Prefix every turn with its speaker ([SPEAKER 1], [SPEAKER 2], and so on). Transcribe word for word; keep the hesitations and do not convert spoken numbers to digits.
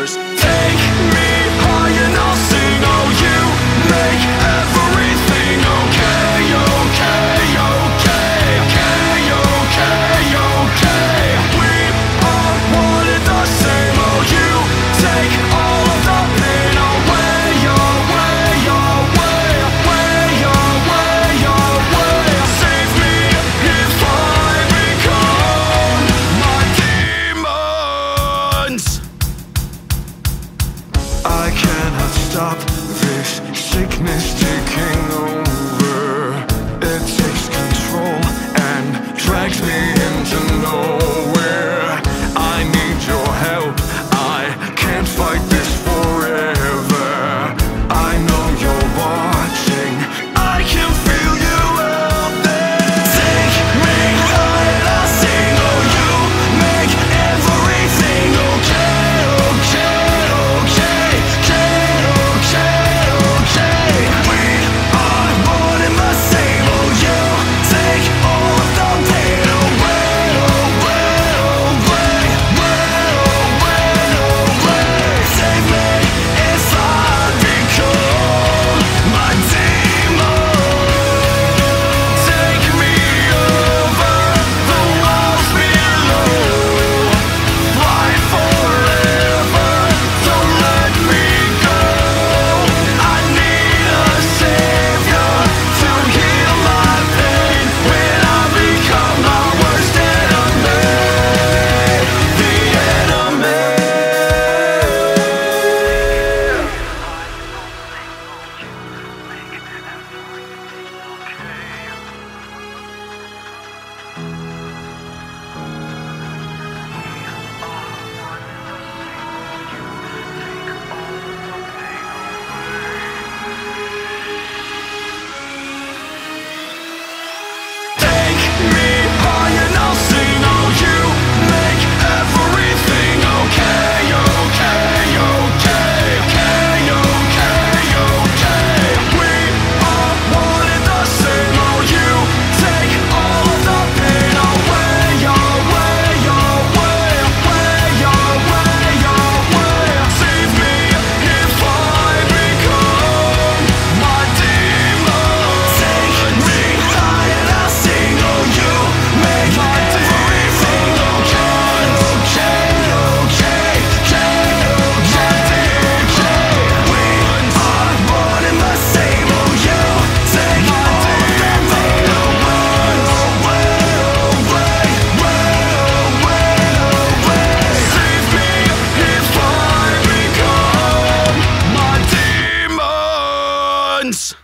[SPEAKER 1] universe. Take me high and I'll sing. Oh, you make everything okay, okay, okay, okay, okay, okay. We are one and the same. Oh, you take all of the pain away, away, away, away, away, away. Save me if I become my demons. I cannot stop this sickness taking over. It takes control and drags me into nowhere. I need your help, I can't fight this forever. I know you're watching, I can feel you out there. Take me high and I'll sing. Oh, you make everything okay, okay, okay, okay, okay, okay. We are one and the same. Oh, you take all of the pain away, away, away, away, away. Save me if I become my demon. Take me over the walls below. Fly forever, don't let me go. I need a savior to heal my pain when I become my worst enemy, the enemy. Take me high and I'll sing. Oh, you make everything okay, okay, okay, okay, okay, okay. We are one and the same. Oh, you take all of the pain away, away, away, away, away, away. Save me if I become my demon. Take me high and I'll sing. Oh, you make everything okay, okay, okay, okay, okay, okay. We are one and the same. Oh, you take all of the pain away, away, away, away, away. Save me if I become my demons.